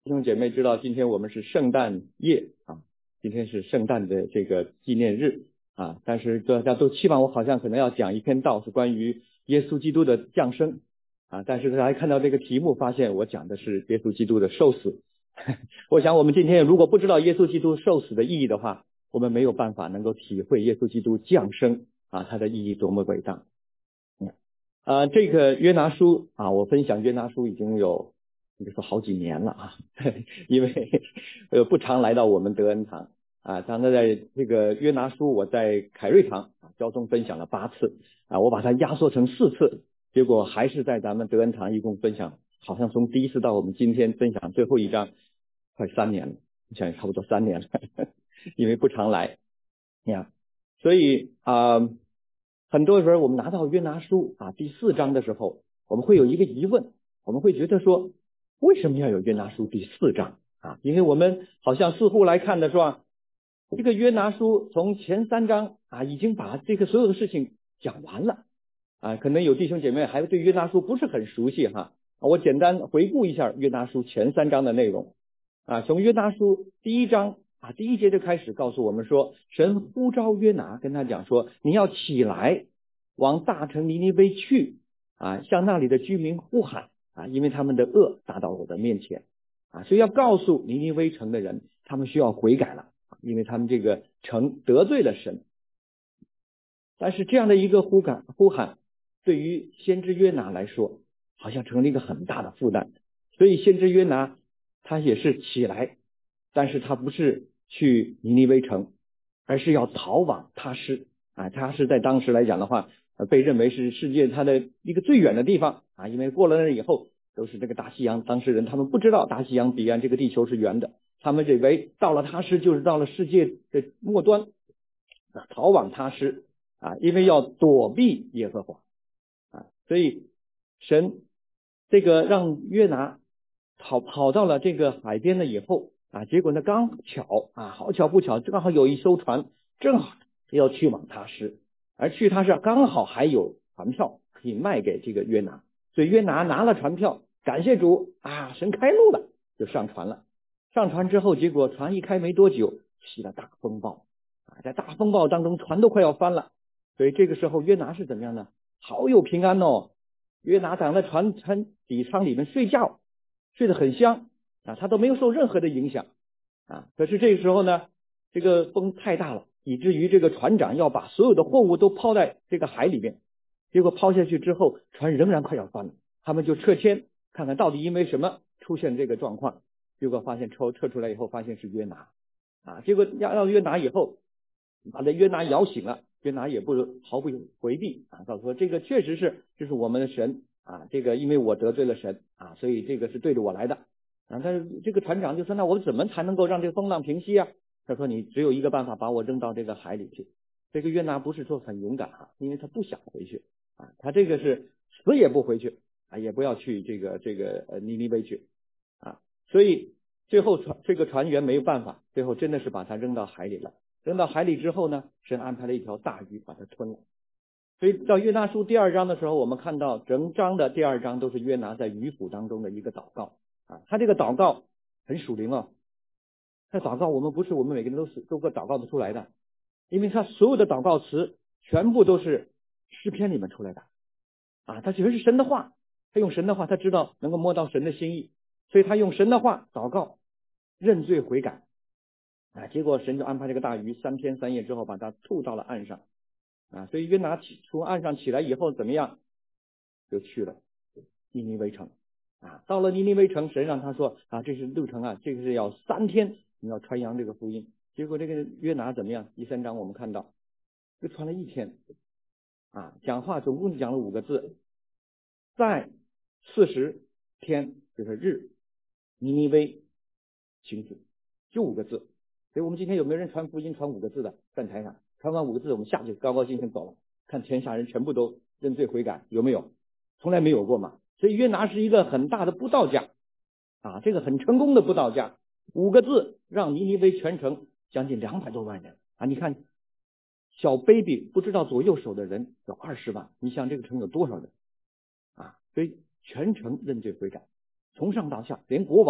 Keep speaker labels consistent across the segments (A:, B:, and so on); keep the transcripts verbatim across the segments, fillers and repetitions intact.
A: 弟兄姐妹知道今天我们是圣诞夜啊，今天是圣诞的这个纪念日啊，但是大家都期望我好像可能要讲一篇道是关于耶稣基督的降生啊，但是大家看到这个题目发现我讲的是耶稣基督的受死。我想我们今天如果不知道耶稣基督受死的意义的话，我们没有办法能够体会耶稣基督降生啊，它的意义多么伟大。啊，这个约拿书啊，我分享约拿书已经有应该说好几年了啊，因为呃不常来到我们德恩堂啊，常常在这个约拿书我在凯瑞堂啊教宗分享了八次啊，我把它压缩成四次，结果还是在咱们德恩堂一共分享，好像从第一次到我们今天分享最后一章快三年了，我想差不多三年了，因为不常来呀，所以啊。呃很多时候我们拿到约拿书啊第四章的时候，我们会有一个疑问，我们会觉得说，为什么要有约拿书第四章啊？因为我们好像似乎来看的说，这个约拿书从前三章啊已经把这个所有的事情讲完了啊。可能有弟兄姐妹还对约拿书不是很熟悉哈，我简单回顾一下约拿书前三章的内容啊。从约拿书第一章啊，第一节就开始告诉我们说，神呼召约拿，跟他讲说，你要起来，往大城尼尼微去啊，向那里的居民呼喊啊，因为他们的恶达到我的面前啊，所以要告诉尼尼微城的人，他们需要悔改了，因为他们这个城得罪了神。但是这样的一个呼喊呼喊，对于先知约拿来说，好像成了一个很大的负担，所以先知约拿他也是起来，但是他不是去尼尼微城，而是要逃往他施啊。他是在当时来讲的话，呃，被认为是世界它的一个最远的地方啊，因为过了那以后都是这个大西洋，当事人他们不知道大西洋彼岸这个地球是圆的，他们认为到了他施就是到了世界的末端啊，逃往他施啊，因为要躲避耶和华啊，所以神这个让约拿跑跑到了这个海边了以后啊，结果呢刚巧啊，好巧不巧，刚好有一艘船正好要去往他施，而去他施刚好还有船票可以卖给这个约拿，所以约拿拿了船票，感谢主啊，神开路了，就上船了。上船之后，结果船一开没多久，起了大风暴啊，在大风暴当中，船都快要翻了。所以这个时候约拿是怎么样呢？好有平安哦，约拿躺在船船底舱里面睡觉，睡得很香啊，他都没有受任何的影响啊。可是这个时候呢，这个风太大了，以至于这个船长要把所有的货物都抛在这个海里面，结果抛下去之后，船仍然快要翻了，他们就撤迁，看看到底因为什么出现这个状况。结果发现抽撤出来以后，发现是约拿啊，结果要要约拿以后，把这约拿摇醒了，约拿也不毫不回避啊，告诉说这个确实是这是我们的神啊，这个因为我得罪了神啊，所以这个是对着我来的啊。但是这个船长就说，那我怎么才能够让这个风浪平息啊？他说你只有一个办法，把我扔到这个海里去。这个约拿不是说很勇敢啊，因为他不想回去啊，他这个是死也不回去啊，也不要去这个这个呃尼尼微去啊，所以最后船这个船员没有办法，最后真的是把他扔到海里了。扔到海里之后呢，神安排了一条大鱼把它吞了。所以到约拿书第二章的时候，我们看到整章的第二章都是约拿在鱼腹当中的一个祷告啊，他这个祷告很属灵哦。他祷告我们不是我们每个人都是都个祷告得出来的，因为他所有的祷告词全部都是诗篇里面出来的啊，他全是神的话，他用神的话，他知道能够摸到神的心意，所以他用神的话祷告认罪悔改啊，结果神就安排这个大鱼三天三夜之后把它吐到了岸上啊，所以约拿起从岸上起来以后怎么样，就去了尼尼微城啊，到了尼尼微城，神让他说啊，这是路程啊，这个是要三天你要传扬这个福音。结果这个约拿怎么样？第三章我们看到就传了一天啊，讲话总共讲了五个字，在四十天就是日尼尼微行死，就五个字。所以我们今天有没有人传福音传五个字的？站台上传完五个字，我们下去高高兴兴走了，看天下人全部都认罪悔改，有没有？从来没有过嘛。所以约拿是一个很大的布道家啊，这个很成功的布道家，五个字让尼尼微全城将近两百多万人啊！你看小 baby 不知道左右手的人有二十万，你想这个城有多少人啊？所以全城认罪悔改，从上到下，连国王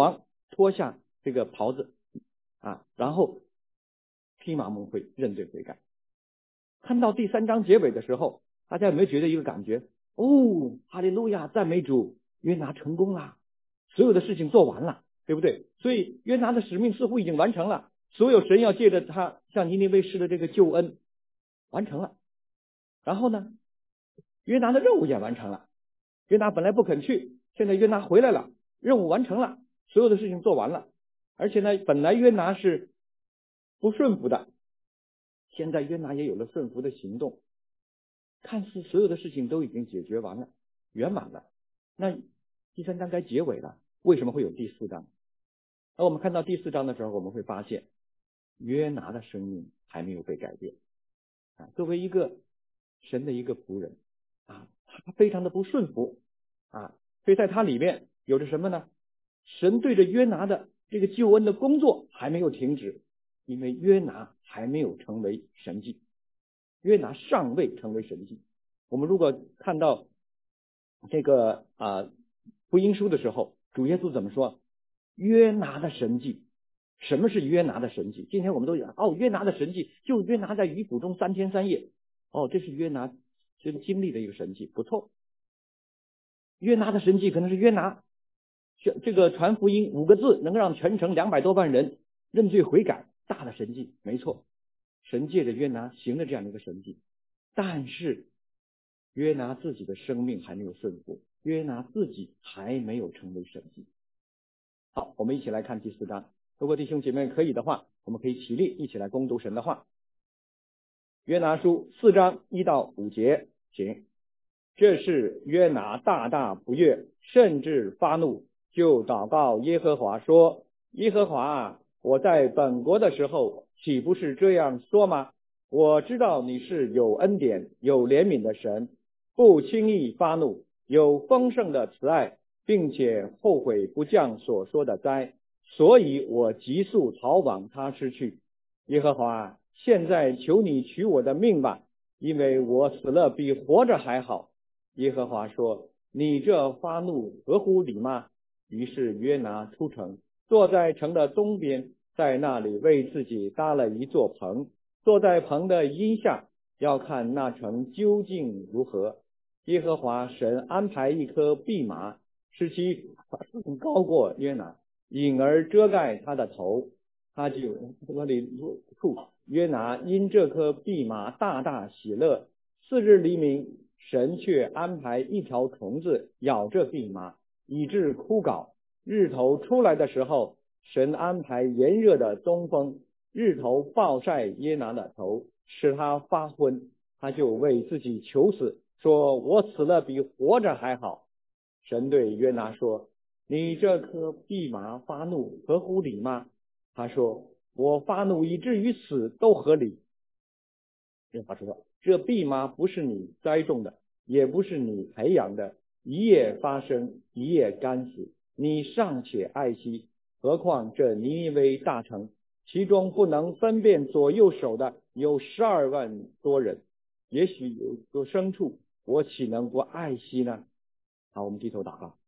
A: 脱下这个袍子啊，然后披麻蒙灰认罪悔改。看到第三章结尾的时候，大家有没有觉得一个感觉？哦，哈利路亚，赞美主，约拿成功了，所有的事情做完了，对不对？所以约拿的使命似乎已经完成了，所有神要借着他向尼尼微施的这个救恩完成了。然后呢，约拿的任务也完成了。约拿本来不肯去，现在约拿回来了，任务完成了，所有的事情做完了。而且呢，本来约拿是不顺服的，现在约拿也有了顺服的行动，看似所有的事情都已经解决完了，圆满了。那第三章该结尾了，为什么会有第四章？而我们看到第四章的时候，我们会发现约拿的生命还没有被改变啊。作为一个神的一个仆人啊，他非常的不顺服啊，所以在他里面有着什么呢？神对着约拿的这个救恩的工作还没有停止，因为约拿还没有成为神迹，约拿尚未成为神迹。我们如果看到这个啊福音书的时候，主耶稣怎么说？约拿的神迹。什么是约拿的神迹？今天我们都讲哦，约拿的神迹就约拿在鱼腹中三天三夜。哦，这是约拿这个经历的一个神迹，不错。约拿的神迹可能是约拿这个传福音五个字能让全城两百多万人认罪悔改，大的神迹，没错。神借着约拿行了这样的一个神迹，但是约拿自己的生命还没有顺服，约拿自己还没有成为神迹。好，我们一起来看第四章。如果弟兄姐妹可以的话，我们可以起立一起来攻读神的话。约拿书四章一到五节，请。这是约拿大大不悦，甚至发怒，就祷告耶和华说：耶和华啊，我在本国的时候岂不是这样说吗？我知道你是有恩典有怜悯的神，不轻易发怒，有丰盛的慈爱，并且后悔不降所说的灾，所以我急速逃往他失去。耶和华，现在求你取我的命吧，因为我死了比活着还好。耶和华说：你这发怒合乎理吗？于是约拿出城，坐在城的东边，在那里为自己搭了一座棚，坐在棚的荫下，要看那城究竟如何。耶和华神安排一棵蓖麻，使其高过约拿，引而遮盖他的头，他就那里处。约拿因这棵蓖麻大大喜乐。次日黎明，神却安排一条虫子咬着蓖麻，以致枯槁。日头出来的时候，神安排炎热的东风，日头暴晒约拿的头，使他发昏。他就为自己求死，说我死了比活着还好。神对约拿说：你这颗蓖麻发怒合乎理吗？他说：我发怒以至于死都合理。耶和华说：这蓖麻不是你栽种的，也不是你培养的，一夜发生，一夜干死，你尚且爱惜，何况这尼尼微大城，其中不能分辨左右手的有十二万多人，也许有有牲畜，我岂能不爱惜呢？好，我们低头祷告。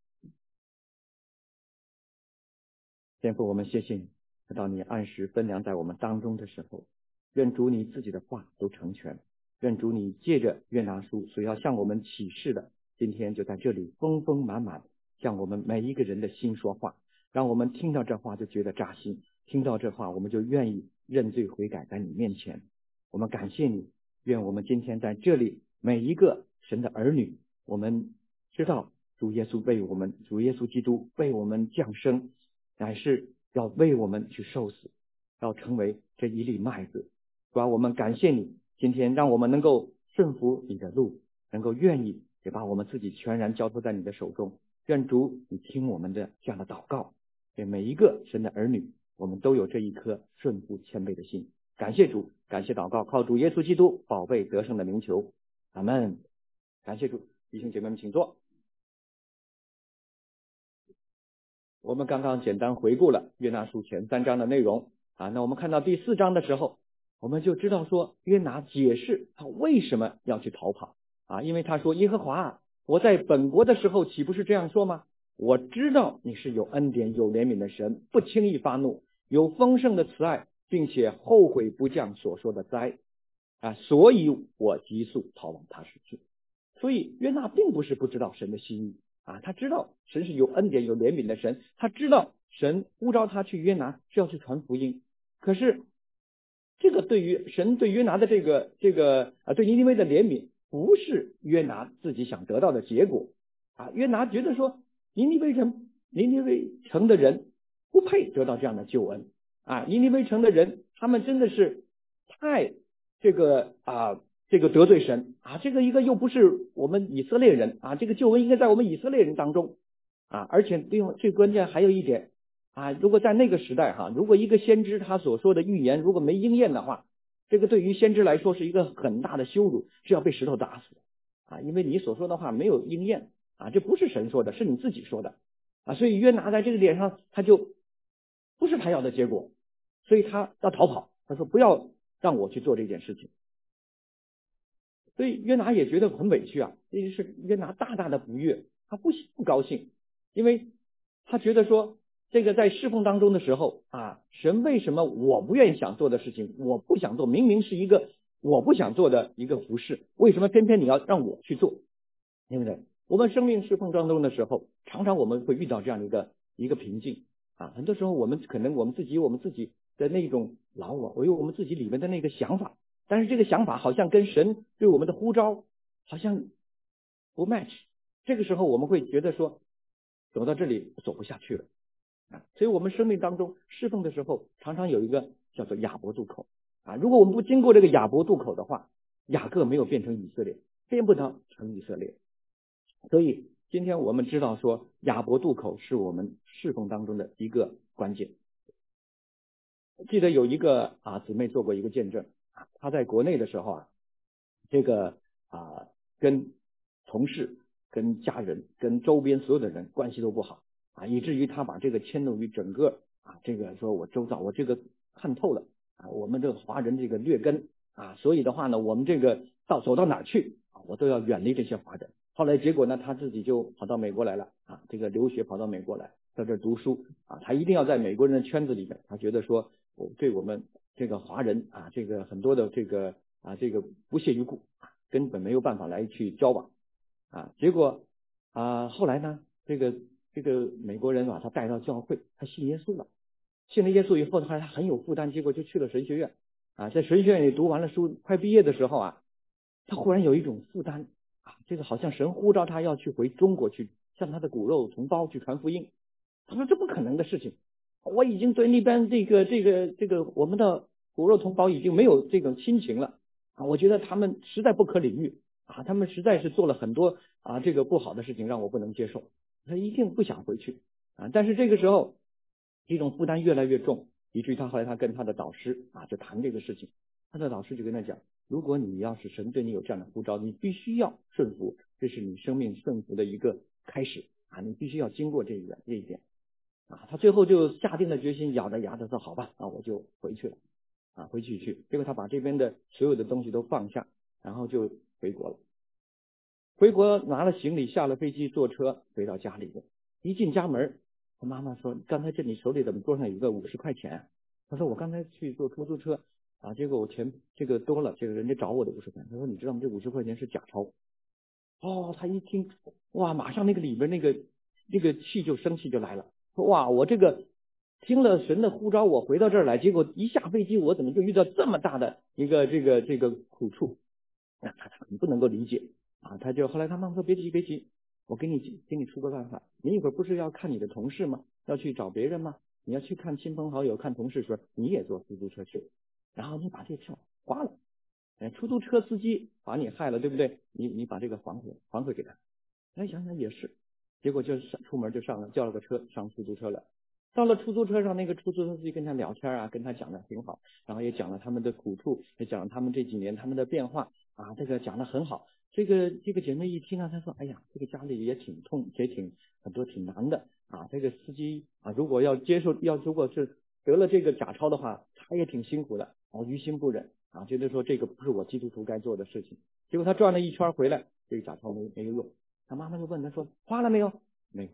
A: 天父，我们谢谢你，直到你按时分粮在我们当中的时候，愿主你自己的话都成全，愿主你借着约拿书所要向我们启示的，今天就在这里丰丰满满向我们每一个人的心说话，让我们听到这话就觉得扎心，听到这话我们就愿意认罪悔改在你面前。我们感谢你，愿我们今天在这里每一个神的儿女，我们知道主耶稣为我们，主耶稣基督为我们降生，乃是要为我们去受死，要成为这一粒麦子。主啊，我们感谢你，今天让我们能够顺服你的路，能够愿意也把我们自己全然交托在你的手中。愿主你听我们的这样的祷告，愿每一个神的儿女，我们都有这一颗顺服谦卑的心。感谢主，感谢祷告，靠主耶稣基督宝贝得胜的名求，阿们。感谢主，弟兄姐妹们请坐。我们刚刚简单回顾了约拿书前三章的内容啊，那我们看到第四章的时候，我们就知道说约拿解释他为什么要去逃跑啊，因为他说耶和华，我在本国的时候岂不是这样说吗？ 我知道你是有恩典有怜悯的神，不轻易发怒，有丰盛的慈爱，并且后悔不降所说的灾啊，所以我急速逃往他时去。所以约拿并不是不知道神的心意啊，他知道神是有恩典有怜悯的神，他知道神呼召他去约拿是要去传福音。可是这个对于神对约拿的这个这个啊对尼尼微的怜悯，不是约拿自己想得到的结果啊。约拿觉得说尼尼微城尼尼微城的人不配得到这样的救恩啊，尼尼微城的人他们真的是太这个啊这个得罪神啊，这个一个又不是我们以色列人啊，这个救恩应该在我们以色列人当中啊，而且另外最关键还有一点啊，如果在那个时代哈，如果一个先知他所说的预言如果没应验的话，这个对于先知来说是一个很大的羞辱，是要被石头打死的啊，因为你所说的话没有应验啊，这不是神说的，是你自己说的啊，所以约拿在这个点上他就不是他要的结果，所以他要逃跑，他说不要让我去做这件事情。所以约拿也觉得很委屈啊，这就是约拿大大的不悦，他不不高兴，因为他觉得说这个在侍奉当中的时候啊，神为什么我不愿意想做的事情我不想做，明明是一个我不想做的一个服事，为什么偏偏你要让我去做，对不对？我们生命侍奉当中的时候，常常我们会遇到这样的一个一个瓶颈啊，很多时候我们可能我们自己有我们自己的那种老我，我有我们自己里面的那个想法，但是这个想法好像跟神对我们的呼召好像不 match， 这个时候我们会觉得说走到这里走不下去了啊，所以我们生命当中侍奉的时候常常有一个叫做雅博渡口啊，如果我们不经过这个雅博渡口的话，雅各没有变成以色列，变不能成以色列。所以今天我们知道说雅博渡口是我们侍奉当中的一个关键。记得有一个啊姊妹做过一个见证啊，她在国内的时候啊，这个啊跟同事跟家人跟周边所有的人关系都不好啊，以至于她把这个牵动于整个啊这个说我周遭我这个看透了啊，我们这个华人这个劣根啊，所以的话呢我们这个到走到哪去啊，我都要远离这些华人。后来结果呢，他自己就跑到美国来了啊，这个留学跑到美国来，在这读书啊，他一定要在美国人的圈子里面，他觉得说我对我们这个华人啊，这个很多的这个啊这个不屑一顾啊，根本没有办法来去交往啊。结果啊后来呢，这个这个美国人把他带到教会，他信耶稣了，信了耶稣以后，他他很有负担，结果就去了神学院啊，在神学院里读完了书，快毕业的时候啊，他忽然有一种负担。啊，这个好像神呼召他要去回中国去向他的骨肉同胞去传福音。他说这不可能的事情，我已经对那边这个这个这个我们的骨肉同胞已经没有这种亲情了啊，我觉得他们实在不可理喻啊，他们实在是做了很多啊这个不好的事情让我不能接受，他一定不想回去啊。但是这个时候这种负担越来越重，以至于他后来他跟他的导师啊就谈这个事情，他的导师就跟他讲，如果你要是神对你有这样的呼召，你必须要顺服，这是你生命顺服的一个开始啊，你必须要经过这一个这一点啊。他最后就下定了决心，咬着牙的说好吧，啊我就回去了啊，回去去。结果他把这边的所有的东西都放下，然后就回国了。回国拿了行李，下了飞机，坐车回到家里边，一进家门，他妈妈说刚才这你手里怎么桌上有个五十块钱？他说我刚才去坐出租车啊，结果我钱这个多了，这个人家找我的五十块钱。他说你知道吗？这五十块钱是假钞。哦，他一听，哇，马上那个里边那个那个气就生气就来了，说哇，我这个听了神的呼召，我回到这儿来，结果一下飞机，我怎么就遇到这么大的一个这个这个苦处？那他很不能够理解啊，他就后来他妈妈说别急别急，我给你给你出个办法，你一会儿不是要看你的同事吗？要去找别人吗？你要去看亲朋好友看同事的时候，你也坐出租车去，然后你把这票花了，哎，出租车司机把你害了，对不对？你你把这个还回还回给他。哎，想想也是，结果就上出门就上了叫了个车上出租车了。到了出租车上，那个出租车司机跟他聊天啊，跟他讲的挺好，然后也讲了他们的苦处，也讲了他们这几年他们的变化啊，这个讲的很好。这个这个姐妹一听啊，她说：“哎呀，这个家里也挺痛，也挺很多挺难的啊。这个司机啊，如果要接受，要如果是得了这个假钞的话，他也挺辛苦的，哦，于心不忍啊，觉得说这个不是我基督徒该做的事情。结果他转了一圈回来，这个假钞没没有用。他妈妈就问他说：花了没有？没花。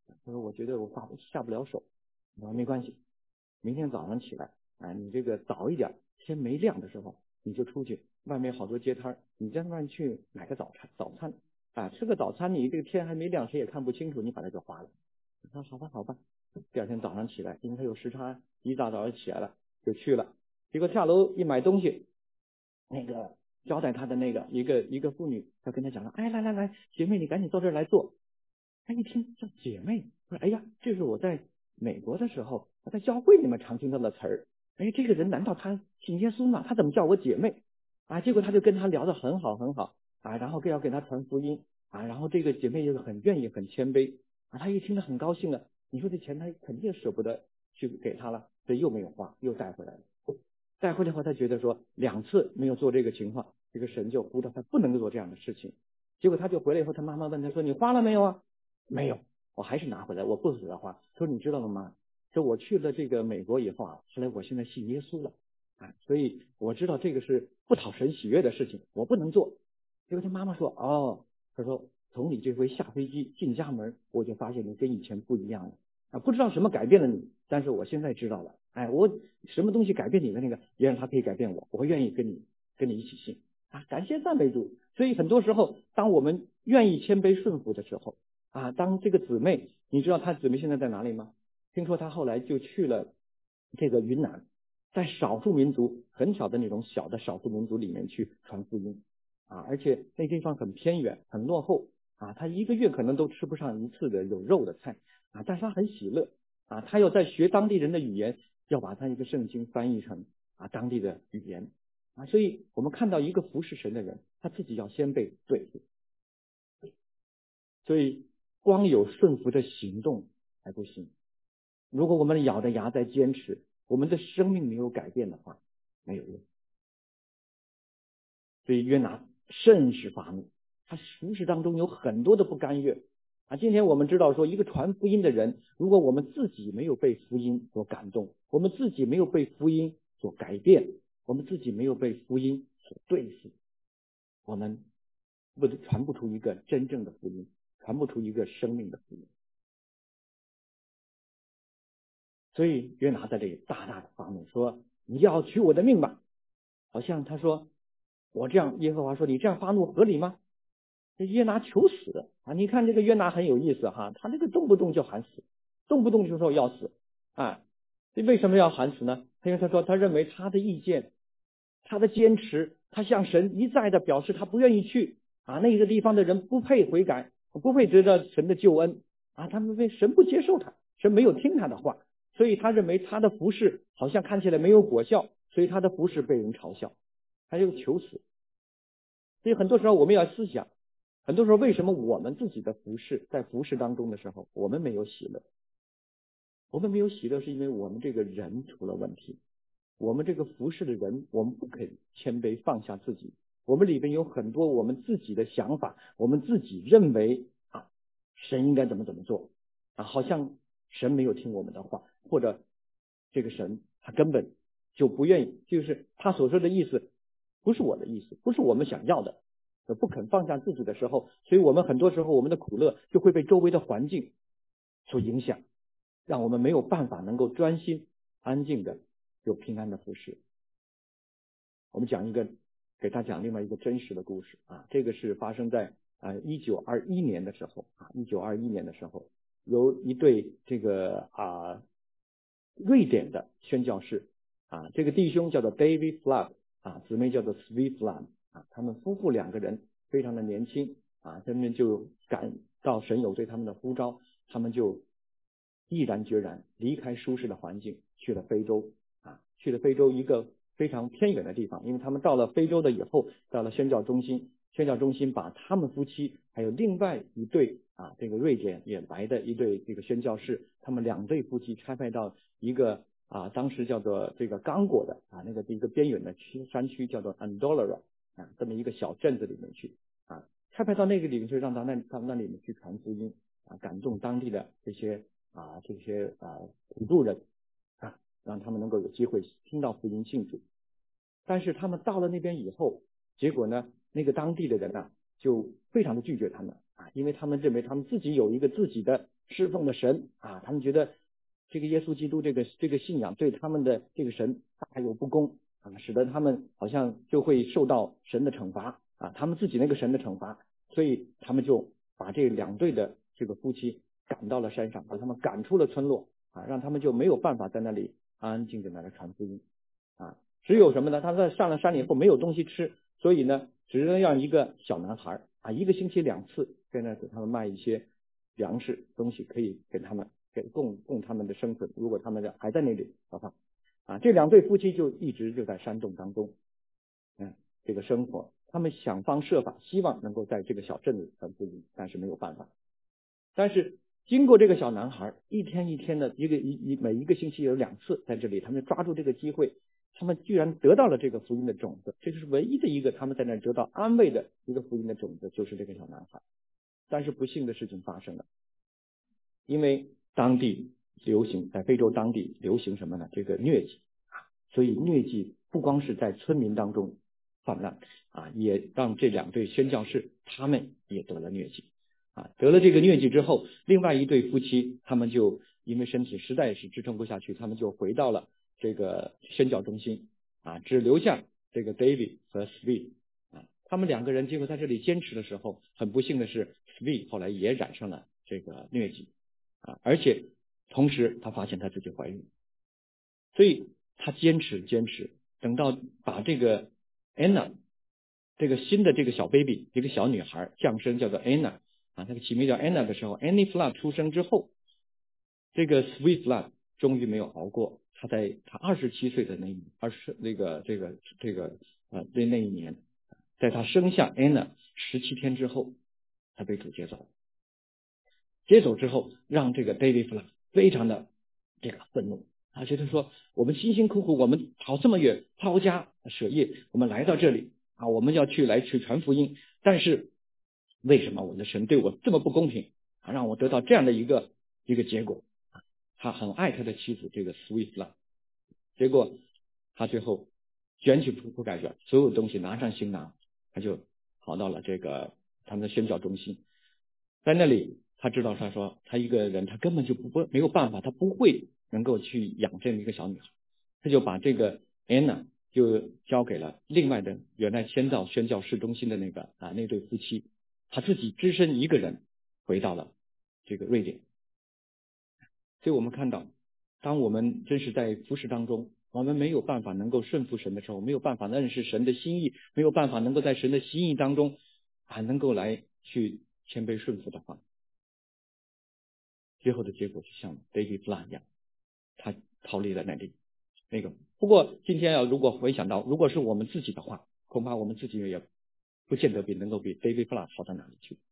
A: 他说我觉得我发下不了手。我说没关系，明天早上起来啊，你这个早一点，天没亮的时候你就出去，外面好多街摊，你在外面去买个早餐，早餐啊，吃个早餐，你这个天还没亮，谁也看不清楚，你把它就花了。他说好吧好吧。第二天早上起来，因为他有时差，一大早就起来了，就去了。结果下楼一买东西，那个招待他的那个一个一个妇女，要跟他讲了，哎，来来来，姐妹你赶紧到这儿来坐。他一听叫姐妹，说哎呀，这是我在美国的时候，我在教会里面常听到的词儿。哎，这个人难道他信耶稣吗？他怎么叫我姐妹啊？结果他就跟他聊得很好很好啊，然后更要给他传福音啊，然后这个姐妹就很愿意很谦卑啊，他一听得很高兴了。你说这钱他肯定舍不得去给他了，所以又没有花，又带回来了。带回来后，他觉得说两次没有做这个情况，这个神就呼召他不能够做这样的事情。结果他就回来以后，他妈妈问他说：“你花了没有啊？”没有，我还是拿回来，我不舍得花。说你知道了吗？说我去了这个美国以后啊，后来我现在信耶稣了啊，所以我知道这个是不讨神喜悦的事情，我不能做。结果他妈妈说：“哦，他说从你这回下飞机进家门，我就发现你跟以前不一样了啊，不知道什么改变了你，但是我现在知道了。哎，我什么东西改变你的那个，也让他可以改变我，我会愿意跟你跟你一起信啊，感谢赞美主。所以很多时候，当我们愿意谦卑顺服的时候啊，当这个姊妹，你知道她姊妹现在在哪里吗？听说她后来就去了这个云南，在少数民族很小的那种小的少数民族里面去传福音啊，而且那地方很偏远，很落后啊，她一个月可能都吃不上一次的有肉的菜啊，但是她很喜乐啊，她要在学当地人的语言，要把他一个圣经翻译成啊当地的语言啊，所以我们看到一个服侍神的人，他自己要先被对付，所以光有顺服的行动还不行。如果我们咬着牙在坚持，我们的生命没有改变的话，没有用。所以约拿甚是发怒，他服侍当中有很多的不甘愿啊。今天我们知道说，一个传福音的人，如果我们自己没有被福音所感动，我们自己没有被福音所改变，我们自己没有被福音所对付，我们不传不出一个真正的福音，传不出一个生命的福音。所以约拿在这里大大的发怒，说你要取我的命吧。好像他说我这样，耶和华说你这样发怒合理吗？这约拿求死啊！你看这个约拿很有意思哈，他这个动不动就喊死，动不动就说要死啊！这为什么要喊死呢？因为他说他认为他的意见，他的坚持，他向神一再的表示他不愿意去啊，那个地方的人不配悔改，不配得到神的救恩啊，他们为神不接受他，神没有听他的话，所以他认为他的服事好像看起来没有果效，所以他的服事被人嘲笑，他就求死。所以很多时候我们要思想，很多时候为什么我们自己的服事在服事当中的时候，我们没有喜乐？我们没有喜乐，是因为我们这个人出了问题。我们这个服侍的人，我们不肯谦卑放下自己，我们里边有很多我们自己的想法，我们自己认为啊，神应该怎么怎么做啊，好像神没有听我们的话，或者这个神他根本就不愿意，就是他所说的意思不是我的意思，不是我们想要的，不肯放下自己的时候，所以我们很多时候我们的苦乐就会被周围的环境所影响，让我们没有办法能够专心安静的有平安的服侍。我们讲一个，给他讲另外一个真实的故事啊，这个是发生在啊一九二一年的时候啊，一九二一年的时候，有一对这个啊瑞典的宣教士啊，这个弟兄叫做 David Flood 啊，姊妹叫做 Sweet Flood 啊，他们夫妇两个人非常的年轻啊，他们就感到神有对他们的呼召，他们就毅然决然离开舒适的环境，去了非洲啊，去了非洲一个非常偏远的地方。因为他们到了非洲的以后，到了宣教中心，宣教中心把他们夫妻还有另外一对啊，这个瑞典也来的一对这个宣教士，他们两对夫妻差派到一个啊，当时叫做这个刚果的啊那个一个边远的区山区叫做 Andorra 啊，这么一个小镇子里面去啊，差派到那个里面去，让他那到那里面去传福音啊，感动当地的这些啊这些啊土著人啊，让他们能够有机会听到福音信主。但是他们到了那边以后，结果呢，那个当地的人呢、啊、就非常的拒绝他们啊，因为他们认为他们自己有一个自己的侍奉的神啊，他们觉得这个耶稣基督这个这个信仰对他们的这个神大有不公啊，使得他们好像就会受到神的惩罚啊，他们自己那个神的惩罚，所以他们就把这两对的这个夫妻赶到了山上，把他们赶出了村落啊，让他们就没有办法在那里安安静静的来传福音啊。只有什么呢？他在上了山以后没有东西吃，所以呢，只能让一个小男孩啊，一个星期两次在那给他们卖一些粮食东西，可以给他们给供供他们的生存。如果他们还在那里的话，啊，这两对夫妻就一直就在山洞当中，嗯，这个生活，他们想方设法，希望能够在这个小镇子传福音，但是没有办法。但是经过这个小男孩一天一天的一个一一每一个星期有两次在这里，他们抓住这个机会，他们居然得到了这个福音的种子，这是唯一的一个他们在那得到安慰的一个福音的种子，就是这个小男孩。但是不幸的事情发生了，因为当地流行在非洲当地流行什么呢？这个疟疾，所以疟疾不光是在村民当中泛滥啊，也让这两对宣教士他们也得了疟疾啊。得了这个疟疾之后，另外一对夫妻他们就因为身体实在是支撑不下去，他们就回到了这个宣教中心啊，只留下这个 David 和 Sweet 啊，他们两个人结果在这里坚持的时候，很不幸的是 Sweet 后来也染上了这个疟疾啊，而且同时他发现他自己怀孕，所以他坚持坚持，等到把这个 Anna 这个新的这个小 baby 一个小女孩降生叫做 Anna 啊，那个起名叫 Anna 的时候 Annie Flood 出生之后，这个 Sweet Flood 终于没有熬过，他在他二十七岁的那一二十那个这个这个呃那那一年，在他生下 Anna 十七天之后，他被主接走，接走之后让这个 David Flood 非常的这个愤怒。他觉得说，我们辛辛苦苦，我们跑这么远，抛家舍业，我们来到这里啊，我们要去来去传福音，但是为什么我的神对我这么不公平啊，让我得到这样的一个一个结果？他很爱他的妻子这个 Sweet 了，结果他最后卷起铺盖卷，所有东西拿上行囊，他就跑到了这个他们的宣教中心，在那里他知道，他说他一个人他根本就不不没有办法，他不会能够去养这么一个小女孩，他就把这个 Anna 就交给了另外的原来先到宣教市中心的那个啊那对夫妻，他自己只身一个人回到了这个瑞典。所以我们看到，当我们真是在服侍当中，我们没有办法能够顺服神的时候，没有办法认识神的心意，没有办法能够在神的心意当中啊能够来去谦卑顺服的话，最后的结果就像 David Flood 一样，他逃离了那里那个。不过今天要如果回想到，如果是我们自己的话，恐怕我们自己也不见得比能够比 David Flood 好到哪里去。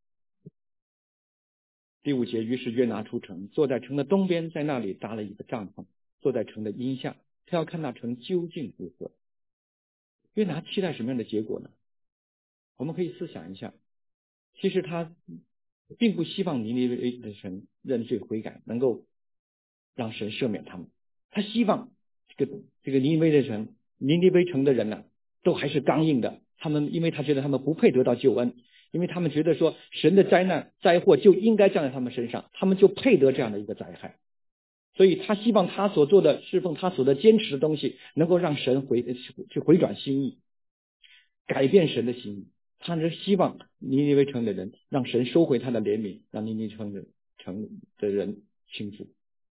A: 第五节，于是约拿出城，坐在城的东边，在那里搭了一个帐篷，坐在城的荫下，他要看那城究竟如何。约拿期待什么样的结果呢？我们可以思想一下，其实他并不希望尼尼微的神认罪悔改，能够让神赦免他们。他希望这个这个尼尼微的城，尼尼微城的人呢，都还是刚硬的。他们因为他觉得他们不配得到救恩，因为他们觉得说神的灾难灾祸就应该降在他们身上，他们就配得这样的一个灾害。所以他希望他所做的侍奉，他所的坚持的东西，能够让神回去回转心意，改变神的心意。他是希望尼尼微城的人让神收回他的怜悯，让尼尼微城的城的人倾覆。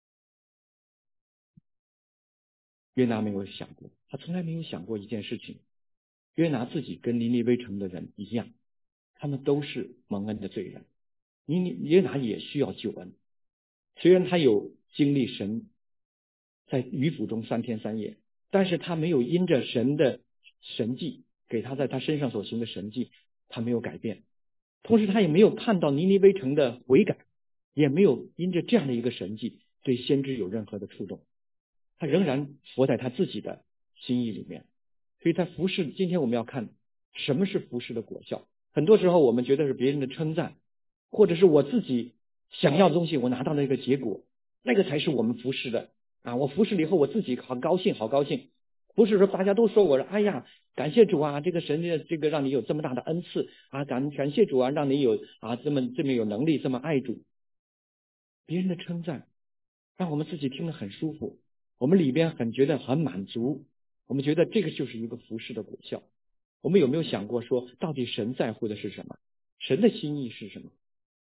A: 约拿没有想过，他从来没有想过一件事情，约拿自己跟尼尼微城的人一样，他们都是蒙恩的罪人。尼尼约拿也需要救恩，虽然他有经历神在渔府中三天三夜，但是他没有因着神的神迹给他在他身上所行的神迹，他没有改变。同时他也没有看到尼尼微城的悔改，也没有因着这样的一个神迹对先知有任何的触动，他仍然活在他自己的心意里面。所以在服侍，今天我们要看什么是服侍的果效。很多时候我们觉得是别人的称赞，或者是我自己想要的东西我拿到了一个结果，那个才是我们服侍的啊！我服侍了以后我自己好高兴好高兴，不是说大家都说我说哎呀感谢主啊，这个神这个让你有这么大的恩赐啊，感感谢主啊，让你有啊这么这么有能力，这么爱主。 别人的称赞让我们自己听得很舒服，我们里边很觉得很满足，我们觉得这个就是一个服侍的果效。我们有没有想过说，到底神在乎的是什么？神的心意是什么？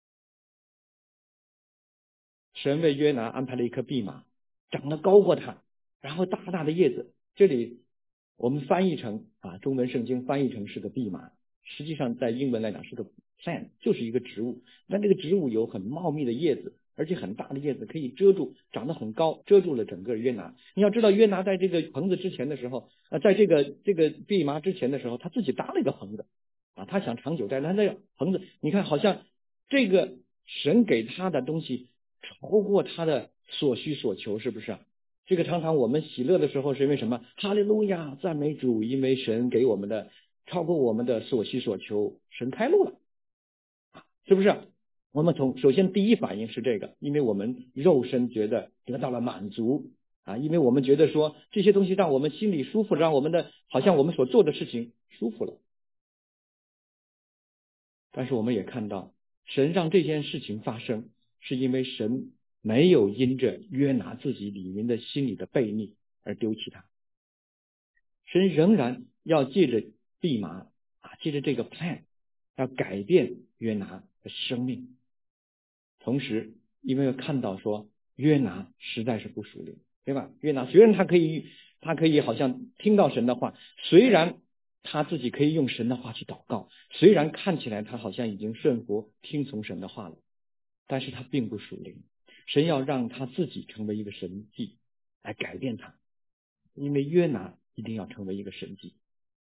A: 神为约拿安排了一棵蓖麻，长得高过他，然后大大的叶子，这里我们翻译成啊，中文圣经翻译成是个蓖麻，实际上在英文来讲是个 plant， 就是一个植物。但这个植物有很茂密的叶子，而且很大的叶子可以遮住，长得很高，遮住了整个约拿。你要知道，约拿在这个棚子之前的时候，呃，在这个这个蓖麻之前的时候，他自己搭了一个棚子啊，他想长久待，他那个棚子，你看好像这个神给他的东西超过他的所需所求，是不是？这个常常我们喜乐的时候是因为什么？哈利路亚，赞美主，因为神给我们的超过我们的所需所求，神开路了，是不是？我们从首先第一反应是这个，因为我们肉身觉得得到了满足啊，因为我们觉得说这些东西让我们心里舒服，让我们的好像我们所做的事情舒服了。但是我们也看到，神让这件事情发生，是因为神没有因着约拿自己里面的心里的悖逆而丢弃他，神仍然要借着蓖麻啊，借着这个 plan 要改变约拿的生命。同时因为看到说约拿实在是不属灵，对吧？约拿虽然他可以他可以好像听到神的话，虽然他自己可以用神的话去祷告，虽然看起来他好像已经顺服听从神的话了，但是他并不属灵。神要让他自己成为一个神迹来改变他，因为约拿一定要成为一个神迹。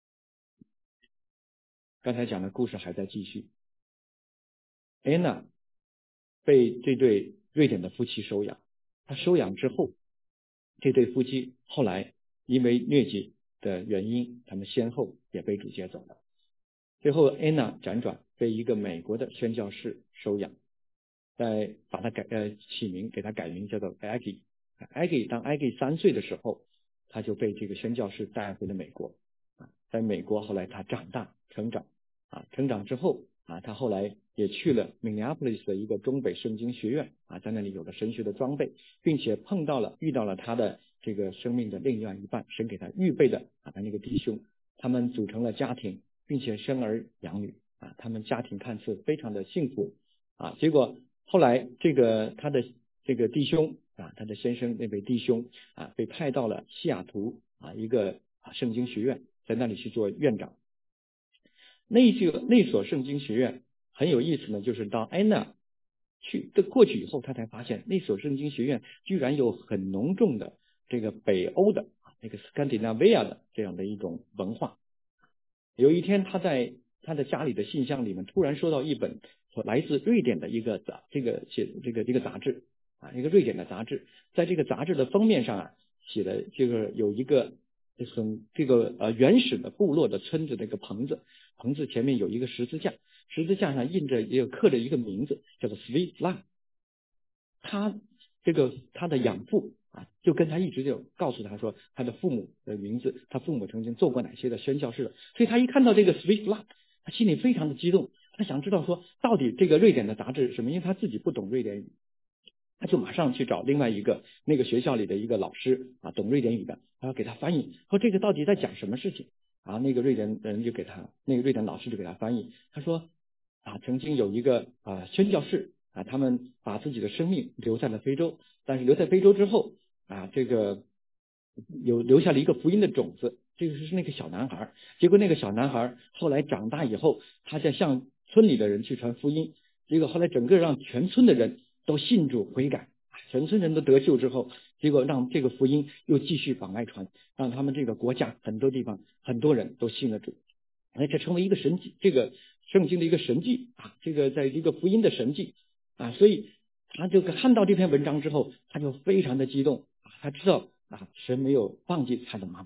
A: 刚才讲的故事还在继续，安娜被这对瑞典的夫妻收养，他收养之后，这对夫妻后来因为疟疾的原因，他们先后也被主接走了。最后安娜辗转被一个美国的宣教士收养，在把他改呃起名给他改名叫做 Aggie。 Aggie 当 Aggie 三岁的时候，他就被这个宣教士带回了美国啊，在美国后来他长大成长啊，成长之后啊，他后来也去了 Minneapolis 的一个中北圣经学院啊，在那里有了神学的装备，并且碰到了遇到了他的这个生命的另外一半，神给他预备的啊他那个弟兄，他们组成了家庭，并且生儿养女啊，他们家庭看似非常的幸福啊。结果后来这个他的这个弟兄啊，他的先生那位弟兄啊，被派到了西雅图啊一个啊圣经学院，在那里去做院长。那个那所圣经学院很有意思呢，就是当安娜去的过去以后，他才发现那所圣经学院居然有很浓重的这个北欧的那个 Scandinavia 的这样的一种文化。有一天他在他的家里的信箱里面突然收到一本来自瑞典的一个杂这个写这个这个杂志啊，一个瑞典的杂志，在这个杂志的封面上啊写的这个有一个很这个呃原始的部落的村子的一个棚子，棚子前面有一个十字架，十字架上印着也有刻着一个名字叫做 Sweet Love。 他这个他的养父啊，就跟他一直就告诉他说他的父母的名字，他父母曾经做过哪些的宣教士的，所以他一看到这个 Sweet Love， 他心里非常的激动，他想知道说到底这个瑞典的杂志是什么，因为他自己不懂瑞典语，他就马上去找另外一个那个学校里的一个老师啊，懂瑞典语的，然后给他翻译，说这个到底在讲什么事情啊？那个瑞典人就给他，那个瑞典老师就给他翻译，他说啊，曾经有一个啊宣教士啊，他们把自己的生命留在了非洲，但是留在非洲之后啊，这个有留下了一个福音的种子，这个是那个小男孩，结果那个小男孩后来长大以后，他在向村里的人去传福音，结果后来整个让全村的人都信主悔改，全村人都得救之后，结果让这个福音又继续往外传，让他们这个国家很多地方很多人都信了主，哎，这成为一个神迹，这个圣经的一个神迹啊，这个在一个福音的神迹啊，所以他就看到这篇文章之后，他就非常的激动啊，他知道啊，神没有忘记他的妈妈。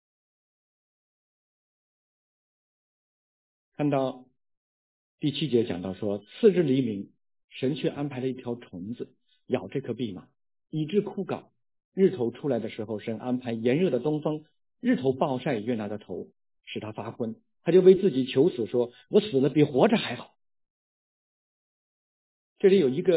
A: 看到第七节讲到说，次日黎明，神却安排了一条虫子咬这颗蓖麻，以致枯槁。日头出来的时候，神安排炎热的东风，日头暴晒约拿的头，使他发昏。他就为自己求死说，我死了比活着还好。这里有一个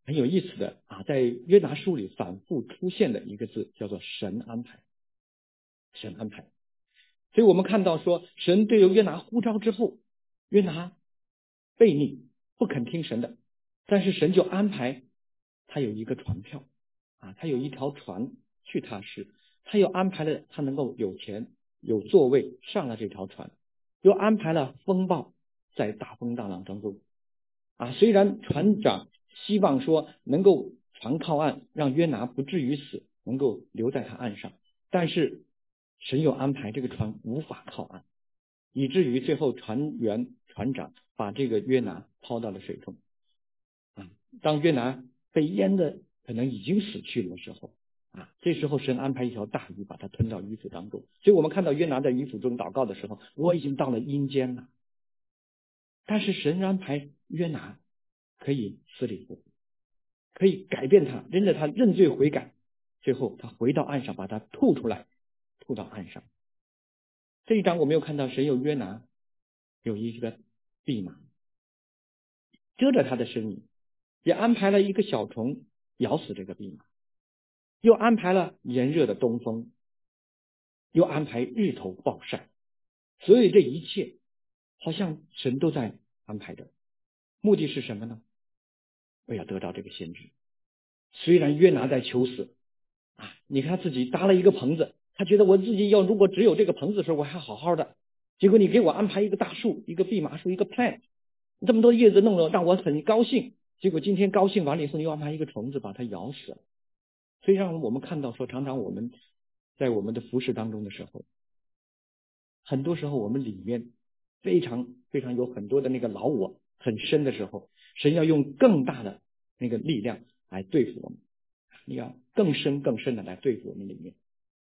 A: 很有意思的啊，在约拿书里反复出现的一个字叫做神安排，神安排。所以我们看到说，神对约拿呼召之后，约拿悖逆，不肯听神的，但是神就安排他有一个船票啊，他有一条船去他市，他又安排了他能够有钱有座位上了这条船，又安排了风暴在大风大浪当中啊。虽然船长希望说能够船靠岸，让约拿不至于死，能够留在他岸上，但是神又安排这个船无法靠岸，以至于最后船员船长把这个约拿抛到了水中啊。当约拿被淹的可能已经死去了的时候啊，这时候神安排一条大鱼把他吞到鱼腹当中。所以我们看到约拿在鱼腹中祷告的时候，我已经到了阴间了，但是神安排约拿可以死里复活，可以改变他，认着他认罪悔改，最后他回到岸上，把他吐出来，吐到岸上。这一章我们又看到神有约拿有一个蓖麻遮着他的身影，也安排了一个小虫咬死这个蓖麻，又安排了炎热的东风，又安排日头暴晒。所以这一切好像神都在安排着，目的是什么呢？为了得到这个先知。虽然约拿在求死啊，你看他自己搭了一个棚子，他觉得我自己要如果只有这个棚子的时候我还好好的，结果你给我安排一个大树，一个蓖麻树，一个 plant， 这么多叶子弄了让我很高兴，结果今天高兴完了以后，你又安排一个虫子把它咬死了。所以让我们看到说，常常我们在我们的服事当中的时候，很多时候我们里面非常非常有很多的那个老我很深的时候，神要用更大的那个力量来对付我们，你要更深更深的来对付我们里面。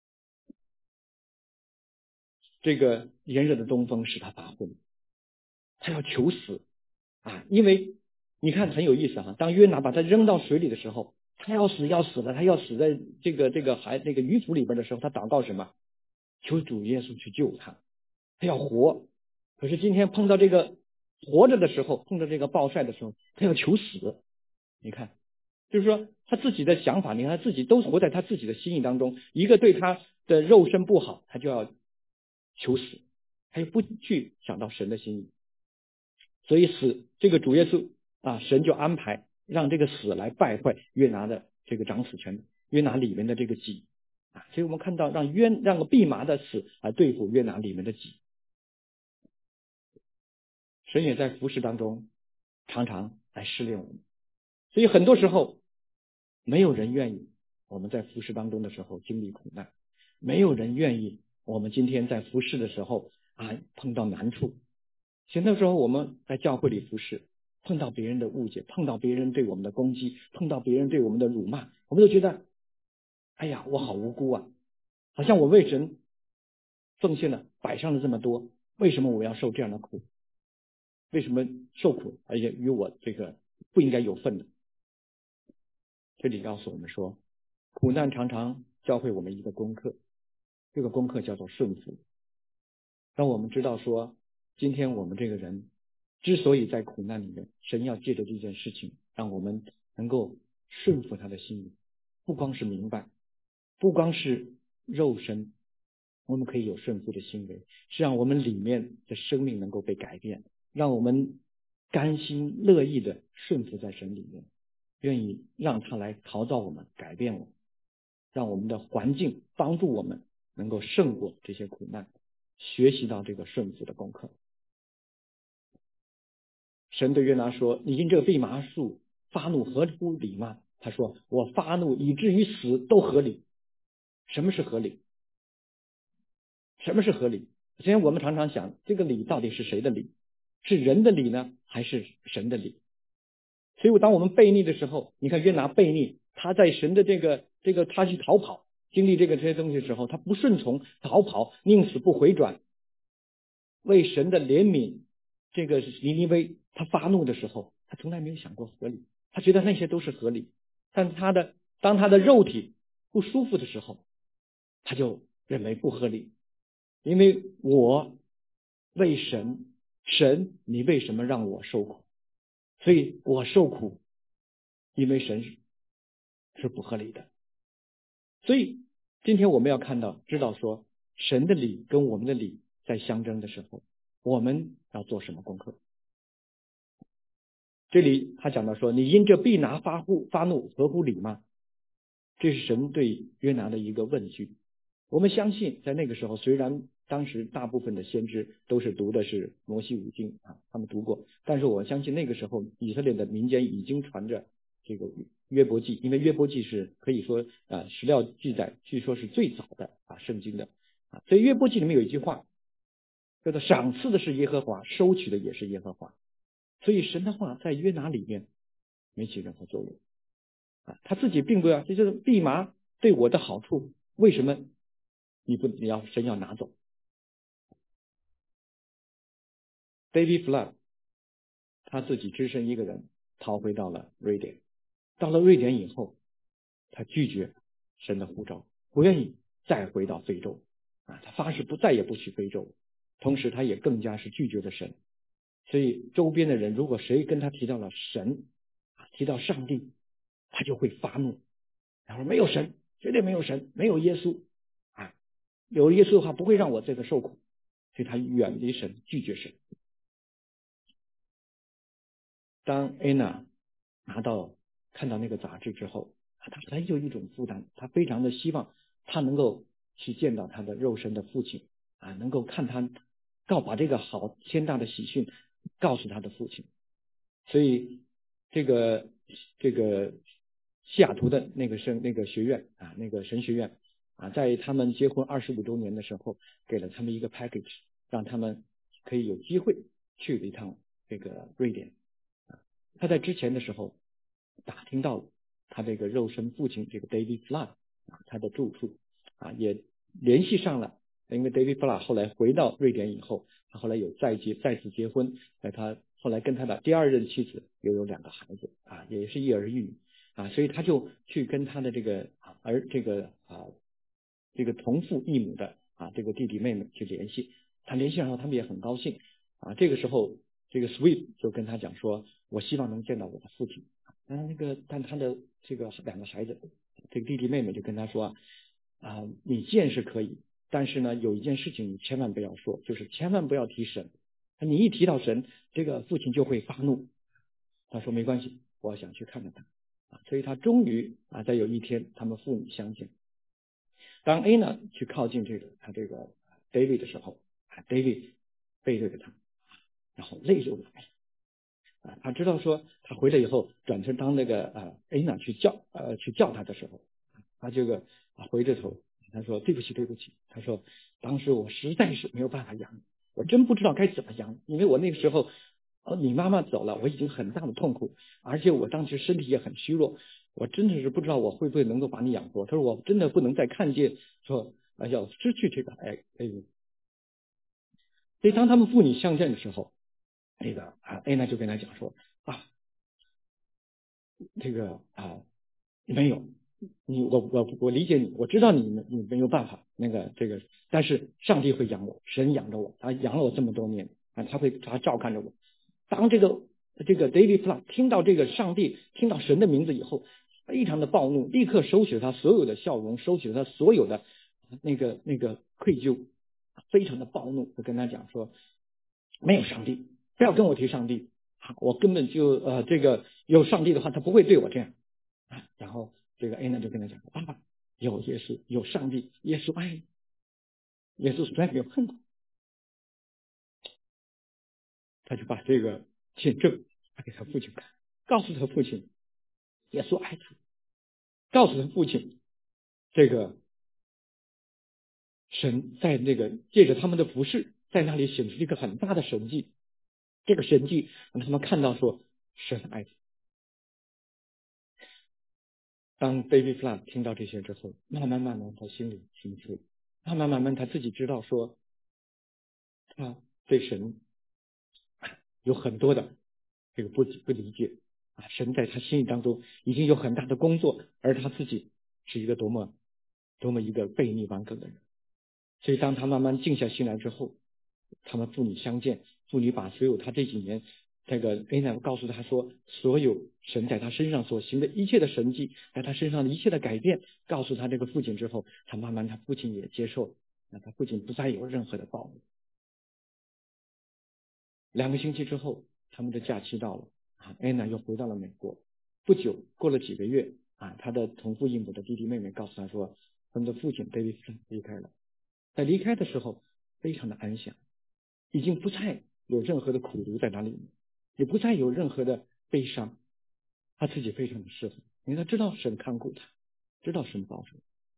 A: 这个炎热的东风使他发昏，他要求死啊！因为你看很有意思哈，当约拿把他扔到水里的时候，他要死要死了，他要死在这个这个海那个鱼腹里边的时候，他祷告什么？求主耶稣去救他，他要活。可是今天碰到这个活着的时候，碰到这个暴晒的时候，他要求死。你看，就是说他自己的想法，你看他自己都活在他自己的心意当中，一个对他的肉身不好，他就要求死，他又不去想到神的心意，所以死这个主耶稣啊，神就安排让这个死来败坏约拿的这个掌死权，约拿里面的这个己啊，所以我们看到让约让个蓖麻的死来对付约拿里面的己。神也在服事当中常常来试炼我们，所以很多时候没有人愿意我们在服事当中的时候经历苦难，没有人愿意我们今天在服事的时候啊碰到难处。很多时候我们在教会里服事，碰到别人的误解，碰到别人对我们的攻击，碰到别人对我们的辱骂，我们都觉得哎呀我好无辜啊，好像我为神奉献了摆上了这么多，为什么我要受这样的苦？为什么受苦而且与我这个不应该有份的？这里告诉我们说，苦难常常教会我们一个功课，这个功课叫做顺服。让我们知道说，今天我们这个人之所以在苦难里面，神要借着这件事情让我们能够顺服他的心意，不光是明白，不光是肉身，我们可以有顺服的行为，是让我们里面的生命能够被改变，让我们甘心乐意的顺服在神里面，愿意让他来陶造我们，改变我们，让我们的环境帮助我们能够胜过这些苦难，学习到这个顺服的功课。神对约拿说，你因这个蓖麻树发怒合乎理吗？他说，我发怒以至于死都合理。什么是合理？什么是合理？首先我们常常想，这个理到底是谁的理？是人的理呢，还是神的理？所以当我们悖逆的时候，你看约拿悖逆，他在神的这个这个他去逃跑，经历这个这些东西的时候，他不顺从逃跑，宁死不回转，为神的怜悯这个尼尼微，他发怒的时候，他从来没有想过合理，他觉得那些都是合理，但他的当他的肉体不舒服的时候，他就认为不合理，因为我为神，神你为什么让我受苦？所以我受苦因为神是是不合理的。所以今天我们要看到知道说，神的理跟我们的理在相争的时候，我们要做什么功课。这里他讲到说，你因这必拿发怒发怒合乎理吗？这是神对约拿的一个问句。我们相信在那个时候，虽然当时大部分的先知都是读的是摩西五经啊，他们读过，但是我相信那个时候以色列的民间已经传着这个约伯记，因为约伯记是可以说啊史料记载，据说是最早的啊圣经的啊，所以约伯记里面有一句话叫做赏赐的是耶和华，收取的也是耶和华。所以神的话在约拿里面没起任何作用啊，他自己并不要，这就是蓖麻对我的好处，为什么你不你要神要拿走 ？David Flood 他自己只身一个人逃回到了瑞典，到了瑞典以后，他拒绝神的呼召，不愿意再回到非洲啊，他发誓不再也不去非洲，同时他也更加是拒绝了神。所以周边的人如果谁跟他提到了神，提到上帝，他就会发怒，然后没有神，绝对没有神，没有耶稣啊，有耶稣的话不会让我这个受苦，所以他远离神，拒绝神。当安娜拿到看到那个杂志之后，他很有一种负担，他非常的希望他能够去见到他的肉身的父亲啊，能够看他告把这个好天大的喜讯告诉他的父亲。所以这个这个西雅图的那个神那个学院啊，那个神学院啊，在他们结婚二十五周年的时候，给了他们一个 package， 让他们可以有机会去一趟这个瑞典。他在之前的时候打听到了他这个肉身父亲这个 David Flood 啊，他的住处啊，也联系上了。因为 David Flood 后来回到瑞典以后，他后来有再结再次结婚，在他后来跟他的第二任妻子又有两个孩子啊，也是一儿一女啊，所以他就去跟他的这个儿这个啊这个同父异母的啊这个弟弟妹妹去联系。他联系上后，他们也很高兴啊。这个时候，这个 Sweet 就跟他讲说，我希望能见到我的父亲。啊，那个但他的这个两个孩子，这个弟弟妹妹就跟他说啊，你见是可以，但是呢，有一件事情你千万不要说，就是千万不要提神。你一提到神，这个父亲就会发怒。他说没关系，我想去看看他。啊，所以他终于啊，在有一天，他们父女相见。当 Anna 去靠近这个他这个 David 的时候，啊 David 背对着他，然后泪就来了。啊，他知道说他回来以后，转身当那个啊 Anna 去叫呃去叫他的时候，他这个啊回着头，他说对不起对不起，他说当时我实在是没有办法养你，我真不知道该怎么养，因为我那个时候哦你妈妈走了，我已经很大的痛苦，而且我当时身体也很虚弱，我真的是不知道我会不会能够把你养活。他说我真的不能再看见说啊要失去这个爱哎。所以当他们父女相见的时候，那个啊安娜就跟他讲说啊这个啊没有你我我我理解你，我知道你你没有办法那个这个，但是上帝会养我，神养着我，他养了我这么多年啊，他会他照看着我。当这个这个 David Flood 听到这个上帝听到神的名字以后，非常的暴怒，立刻收起了他所有的笑容，收起了他所有的那个那个愧疚，非常的暴怒，就跟他讲说没有上帝，不要跟我提上帝，我根本就呃这个有上帝的话，他不会对我这样。然后这个 Anna 就跟他讲，爸爸有耶稣，有上帝，耶稣爱你，耶稣从来没有恨过。他就把这个见证他给他父亲看，告诉他父亲耶稣爱他，告诉他父亲这个神在那个借着他们的服饰在那里显出一个很大的神迹，这个神迹让他们看到说神爱他。当 David Flood 听到这些之后，慢慢慢慢他心里心碎，慢慢慢慢他自己知道说他对神有很多的这个不不理解啊，神在他心里当中已经有很大的工作，而他自己是一个多么多么一个悖逆顽梗的人。所以当他慢慢静下心来之后，他们父女相见，父女把所有他这几年这个安娜告诉他说，所有神在他身上所行的一切的神迹，在他身上的一切的改变，告诉他这个父亲之后，他慢慢他父亲也接受，那他父亲不再有任何的抱怨。两个星期之后，他们的假期到了啊，安娜又回到了美国。不久，过了几个月啊，他的同父异母的弟弟妹妹告诉他说，他们的父亲 David 离开了。在离开的时候，非常的安详，已经不再有任何的苦毒在那里面，也不再有任何的悲伤，他自己非常的释怀，因为他知道神看顾他，知道神保守。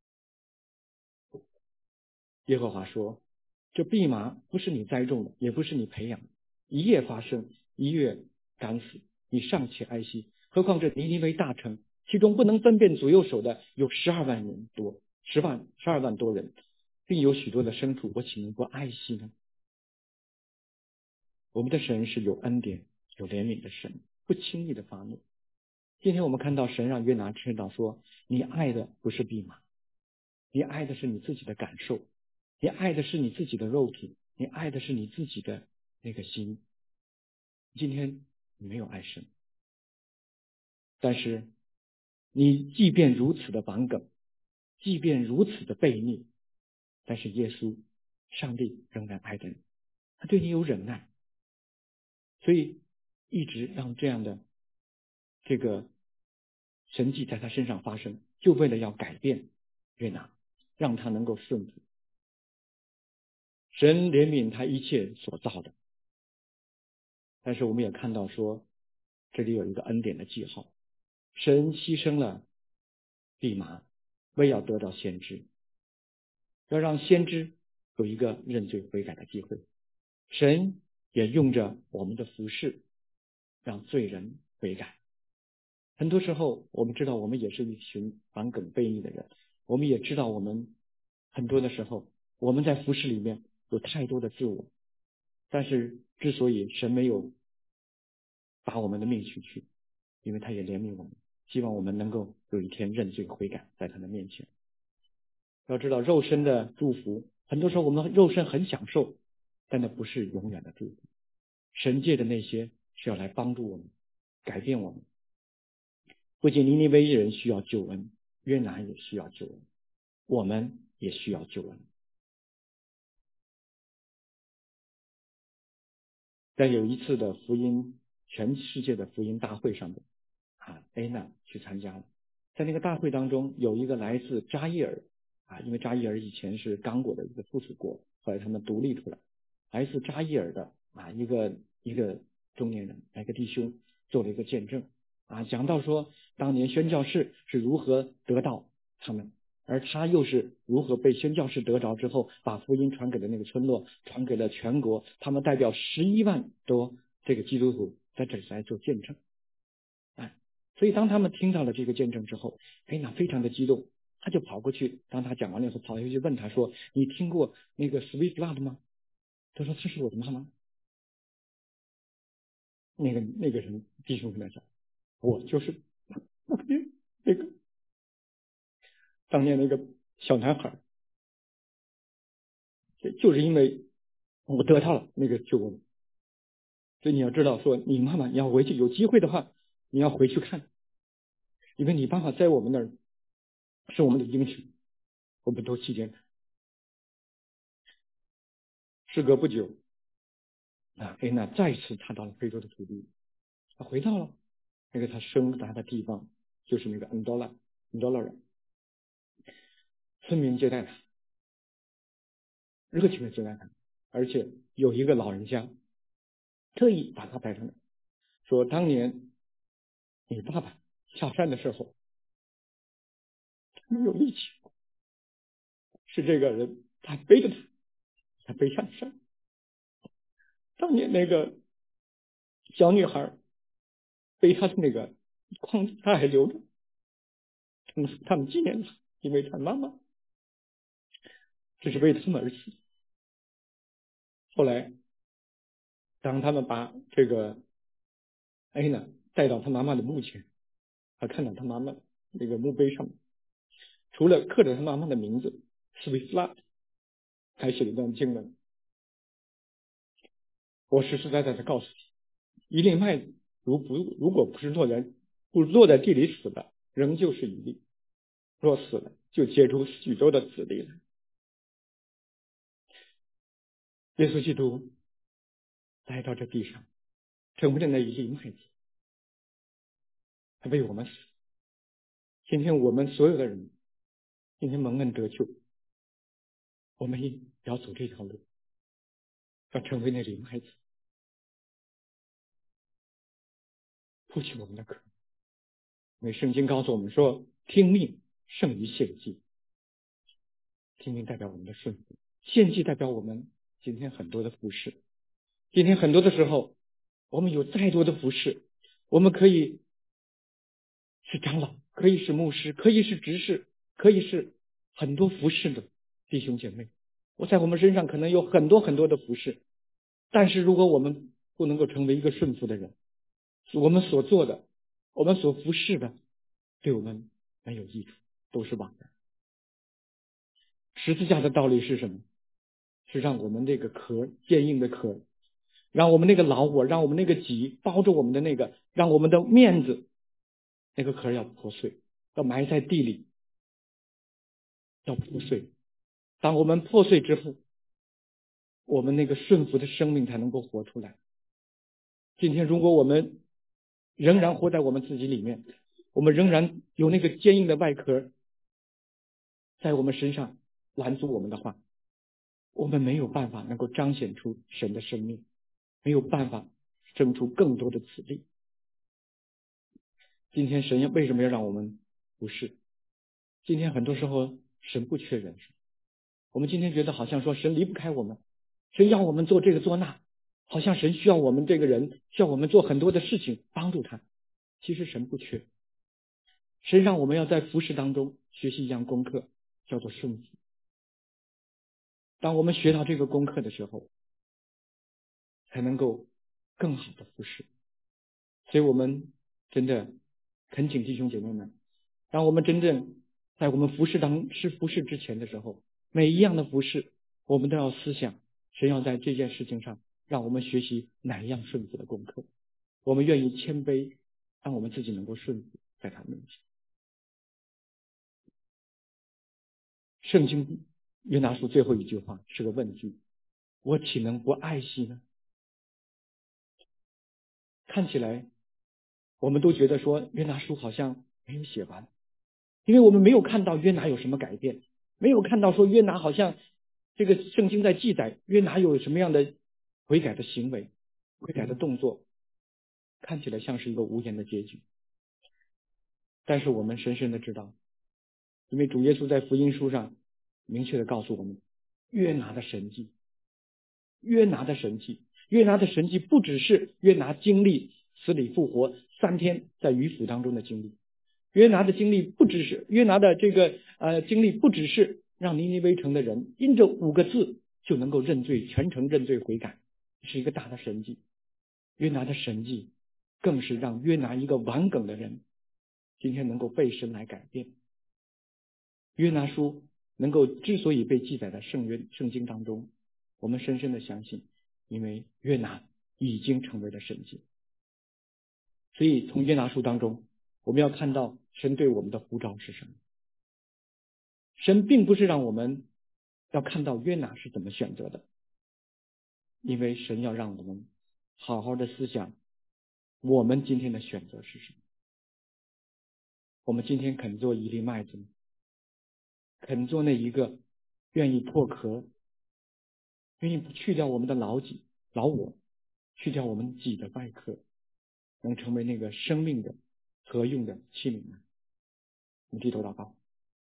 A: 耶和华说，这蓖麻不是你栽种的，也不是你培养的，一夜发生，一月赶死，你尚且哀惜，何况这尼尼微大城，其中不能分辨左右手的有十二万人多，十万十二万多人，并有许多的牲畜，我岂能不爱惜呢？我们的神是有恩典、有怜悯的神，不轻易的发怒。今天我们看到神让约拿知道说，你爱的不是蓖麻，你爱的是你自己的感受，你爱的是你自己的肉体，你爱的是你自己的那个心。今天你没有爱神，但是你即便如此的顽梗，即便如此的悖逆，但是耶稣上帝仍然爱着你，他对你有忍耐，所以一直让这样的这个神迹在他身上发生，就为了要改变约拿，让他能够顺服。神怜悯他一切所造的，但是我们也看到说，这里有一个恩典的记号，神牺牲了蓖麻，为要得到先知，要让先知有一个认罪悔改的机会。神也用着我们的服事，让罪人悔改。很多时候我们知道我们也是一群顽梗悖逆的人，我们也知道我们很多的时候我们在服事里面有太多的自我，但是之所以神没有把我们的命取去，因为他也怜悯我们，希望我们能够有一天认罪悔改在他的面前。要知道肉身的祝福，很多时候我们肉身很享受，但那不是永远的祝福。神界的那些是要来帮助我们，改变我们。不仅尼尼微人需要救恩，约拿也需要救恩，我们也需要救恩。在有一次的福音，全世界的福音大会上面啊，安娜去参加了。在那个大会当中，有一个来自扎伊尔啊，因为扎伊尔以前是刚果的一个附属国，后来他们独立出来，来自扎伊尔的啊一个一个中年人，一个弟兄做了一个见证啊，讲到说当年宣教士是如何得到他们，而他又是如何被宣教士得着之后，把福音传给了那个村落，传给了全国，他们代表十一万多这个基督徒在这里来做见证。哎，所以当他们听到了这个见证之后，哎，那非常的激动，他就跑过去，当他讲完了以后，跑过去问他说：“你听过那个 Sweet Blood 吗？”他说：“这是我的妈妈。”那个那个人弟兄跟他讲：“我就是那个当年那个小男孩，就是因为我得到了那个救恩。所以你要知道说，你妈妈你要回去，有机会的话你要回去看，因为你爸爸在我们那儿是我们的英雄，我们都期见他。”时隔不久啊，安娜再次踏到了非洲的土地，他回到了那个他生长的地方，就是那个安多拉安多拉人，村民接待他，热情的接待他，而且有一个老人家特意把他带上来，说当年你爸爸下山的时候他没有力气，是这个人他背着他，他背上山。当年那个小女孩背他的那个筐子，他还留着，他们他们纪念他，因为他妈妈这是为他们而死。后来当他们把这个安娜带到他妈妈的墓前，他看到他妈妈那个墓碑上面除了刻着他妈妈的名字 Sweet Blood， 还写了一段经文。我实实在在的告诉一粒麦子如不如果不是落在不落在地里死的，仍旧是一粒；若死了，就结出许多的子粒来。耶稣基督来到这地上，成为了那一粒麦子，他为我们死。今天我们所有的人，今天蒙恩得救，我们也要走这条路，要成为那粒麦子，铺起我们的壳。因为圣经告诉我们说，听命胜于献祭。听命代表我们的顺服，献祭代表我们今天很多的服侍。今天很多的时候，我们有再多的服侍，我们可以是长老，可以是牧师，可以是执事，可以是很多服侍的弟兄姐妹。我在我们身上可能有很多很多的服侍，但是如果我们不能够成为一个顺服的人，我们所做的，我们所服侍的，对我们没有益处，都是枉然。十字架的道理是什么？是让我们这个壳，坚硬的壳，让我们那个老我，让我们那个己包着我们的那个，让我们的面子那个壳要破碎，要埋在地里，要破碎。当我们破碎之后，我们那个顺服的生命才能够活出来。今天如果我们仍然活在我们自己里面，我们仍然有那个坚硬的外壳在我们身上拦阻我们的话，我们没有办法能够彰显出神的生命，没有办法生出更多的子粒。今天神为什么要让我们服侍？今天很多时候神不缺人手，我们今天觉得好像说神离不开我们，神要我们做这个做那，好像神需要我们这个人，需要我们做很多的事情帮助他。其实神不缺，神让我们要在服侍当中学习一样功课，叫做顺服。当我们学到这个功课的时候，才能够更好的服侍。所以我们真的恳请弟兄姐妹们，当我们真正在我们服侍当是服侍之前的时候，每一样的服侍我们都要思想，神要在这件事情上让我们学习哪一样顺服的功课。我们愿意谦卑，让我们自己能够顺服在他面前。圣经约拿书最后一句话是个问句，我岂能不爱惜呢？看起来我们都觉得说约拿书好像没有写完，因为我们没有看到约拿有什么改变，没有看到说约拿好像这个圣经在记载约拿有什么样的悔改的行为，悔改的动作，看起来像是一个无言的结局。但是我们深深的知道，因为主耶稣在福音书上明确的告诉我们，约拿的神迹，约拿的神迹，约拿的神迹不只是约拿经历死里复活三天在鱼腹当中的经历，约拿的经历不只是约拿的这个呃经历不只是让尼尼微城的人因着五个字就能够认罪，全城认罪悔改，是一个大的神迹。约拿的神迹更是让约拿一个顽梗的人今天能够被神来改变。约拿书能够之所以被记载在圣约圣经当中，我们深深的相信，因为约拿已经成为了神迹。所以从约拿书当中，我们要看到神对我们的呼召是什么。神并不是让我们要看到约拿是怎么选择的，因为神要让我们好好的思想我们今天的选择是什么。我们今天肯做一粒麦子吗？肯做那一个愿意破壳，愿意去掉我们的老己老我，去掉我们己的外壳，能成为那个生命的合用的器皿呢？我们低头祷告。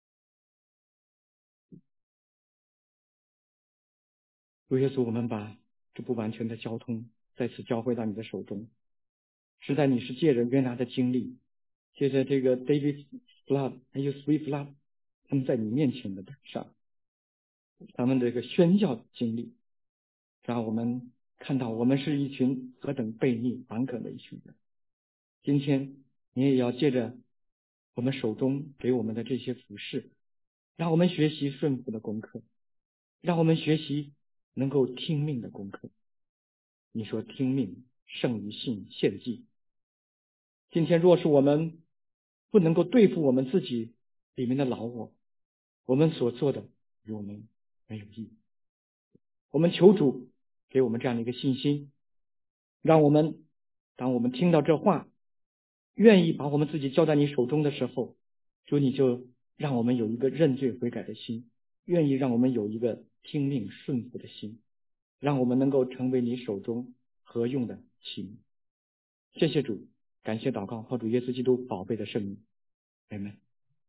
A: 主耶稣，我们把这不完全的交通再次交回到你的手中。实在你是借着约拿的经历，借着这个 David Flood 还有 Sweet Flood 他们在你面前的上，他们这个宣教经历，让我们看到我们是一群何等悖逆顽梗的一群人。今天你也要借着我们手中给我们的这些服事，让我们学习顺服的功课，让我们学习能够听命的功课。你说听命胜于信献祭。今天若是我们不能够对付我们自己里面的老我，我们所做的与我们没有意义。我们求主给我们这样的一个信心，让我们当我们听到这话，愿意把我们自己交在你手中的时候，主你就让我们有一个认罪悔改的心，愿意让我们有一个听命顺服的心，让我们能够成为你手中合用的器皿。谢谢主，感谢祷告，靠主耶稣基督宝贝的圣名，阿们。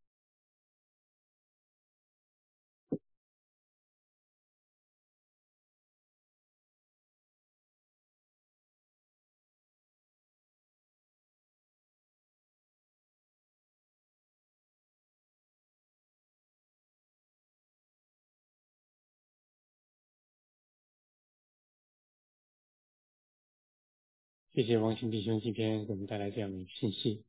B: 谢谢王信弟兄今天给我们带来这样的信息。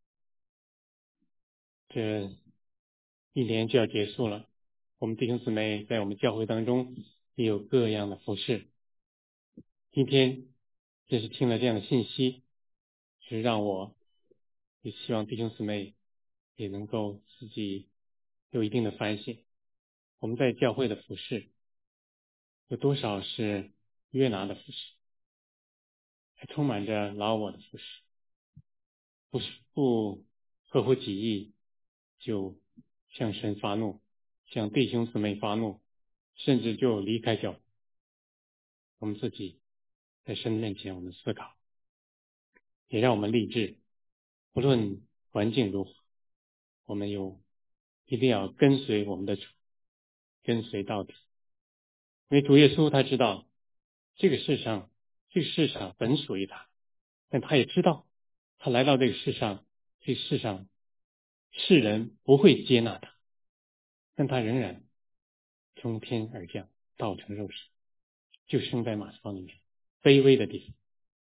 B: 这一年就要结束了，我们弟兄姊妹在我们教会当中也有各样的服事。今天真是听了这样的信息，是让我也希望弟兄姊妹也能够自己有一定的反省。我们在教会的服事有多少是约拿的服事，还充满着老我的服事，不是不合乎己意就向神发怒，向弟兄姊妹发怒，甚至就离开教会。我们自己在神面前我们思考，也让我们立志，不论环境如何，我们有一定要跟随我们的主，跟随到底。因为主耶稣他知道这个世上这个世上本属于他，但他也知道他来到这个世上，这个世上世人不会接纳他，但他仍然从天而降，道成肉身，就生在马槽里面卑微的地方。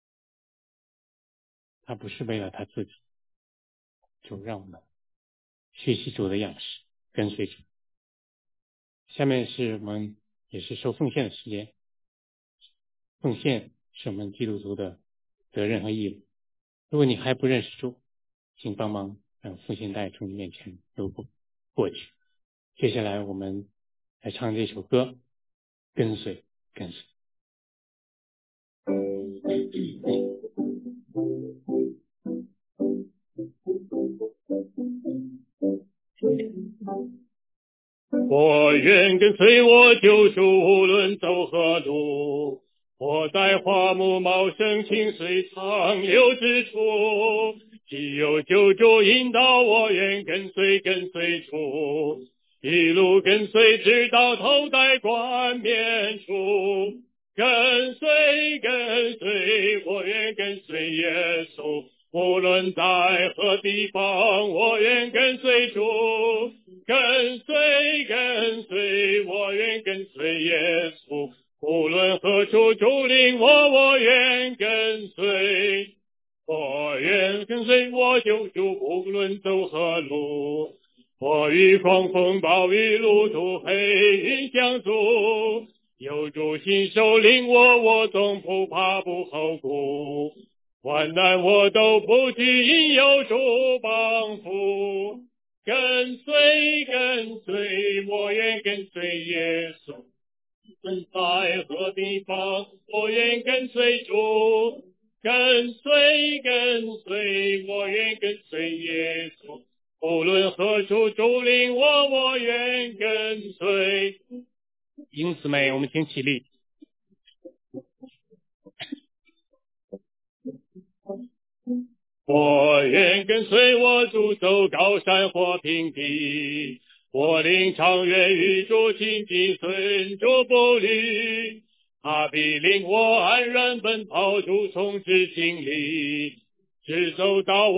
B: 他不是为了他自己，就让我们学习主的样式，跟随主。下面是我们也是收奉献的时间，奉献是我们基督徒的责任和义务。如果你还不认识主，请帮忙让奉献袋从你面前流过过去。接下来我们来唱这首歌，跟随跟随。
C: 我愿跟随我救主，无论走何路。我在花木茂盛、清水长流之处，既有救主引导，我愿跟随跟随主，一路跟随直到头戴冠冕处。跟随跟随，我愿跟随耶稣，无论在何地方，我愿跟随主。跟随跟随，我愿跟随耶稣，无论何处主领我，我愿跟随。我愿跟随我救主，无论走何路。我与狂风暴雨路途黑云相阻，有主亲手领我，我总不怕不后顾。患难我都不惧，因有主帮扶。跟随跟随，我愿跟随耶稣，无论在何地方，我愿跟随主。跟随跟随，我愿跟随耶稣，无论何处主领我，我愿跟随。
B: 弟兄姊妹，我们请起立。
C: 我愿跟随我主走高山或平地，我领长远与主亲近，顺主步履，他必领我安然奔跑，主从之经历，直走到我